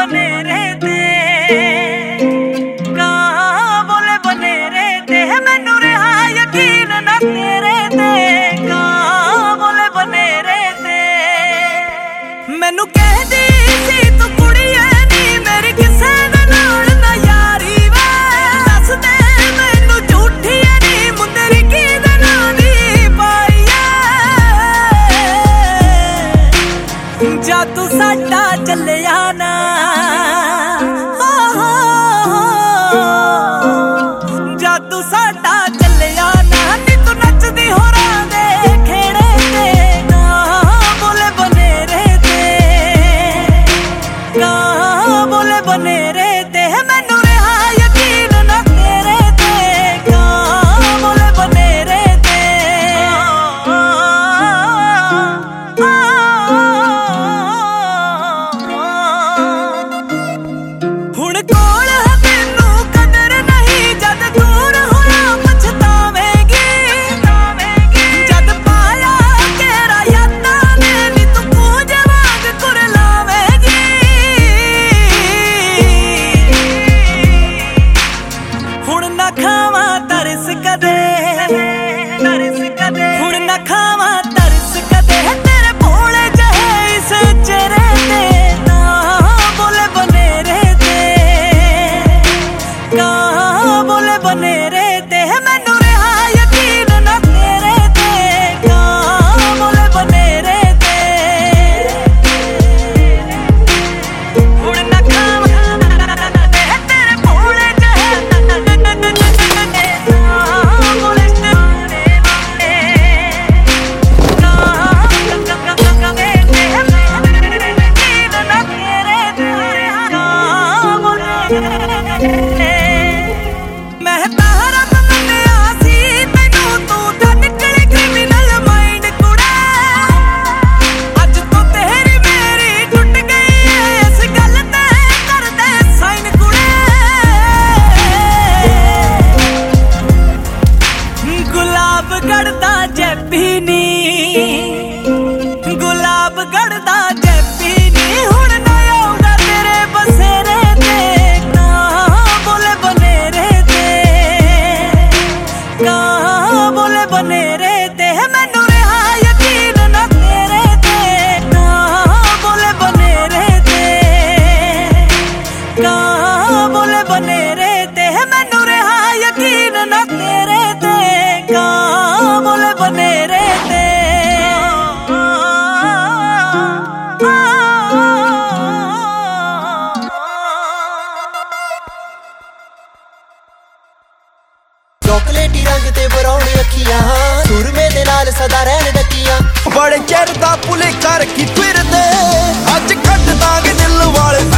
बनेरे ते कहाँ बोले बनेरे ते मैनू रहा यकीन ना तेरे ते कहाँ बोले बनेरे ते मैनू कहदी सी तू कुड़ी है नी मेरी किसे दे नाल ना यारी वे दस दे मैनू झूठी है नी मुंदरी की दे नाल दी पाई है जादू साडा चलिया ना जादू साडा चलिया ना नी तू नचदी होरां दे खेड़े ते कहाँ बोले बनेरे ते कहाँ बोले बनेरे ते मैनू रहा यकीन ना तेरे ते कहाँ बोले बनेरे ते हुण कोल है मैनू कदर नहीं जद दूर होया पछतावेगी जद पाया तेरा यादां ने नी तू कूंज वांग कुरलावेगी हुण ना खावां तरस कदे हुण ना खावां तरस कदे तेरे भोले जहे इस चेहरे ते कहाँ बोले बनेरे ते कहाँ बोले बनेरे ते मैनू रहा यकीन ना तेरे ते कहाँ बोले बनेरे ते हुण ना खावां तेरे भोले जहे कहाँ बोले मैं तारा तमन्निया सी तैनू तू तां निकली क्रिमिनल माइंड कुड़े अज तो तेरी मेरी टुट गई है इस गल ते कर दे साइन कुड़े गुलाब गढ़दा जैपी नी गुलाब गढ़दा जैपी नी हुण ना आउंदा तेरे बसेरे ते कहाँ बोले बनेरे ते कहाँ बोले बनेरे ते मैनू रहा यकीन ना तेरे ते कहाँ बोले बनेरे ते कहाँ बोले बनेरे ते मैनू रहा यकीन ना तेरे ते कहाँ बोले बनेरे ते चॉकलेटी रंग ते ब्राउन अखियां सुरमे दे नाल सदा रहन डकियां बड़े चेर दा भुलेखा रखी फिरदे अज कट दांगे दिल वाले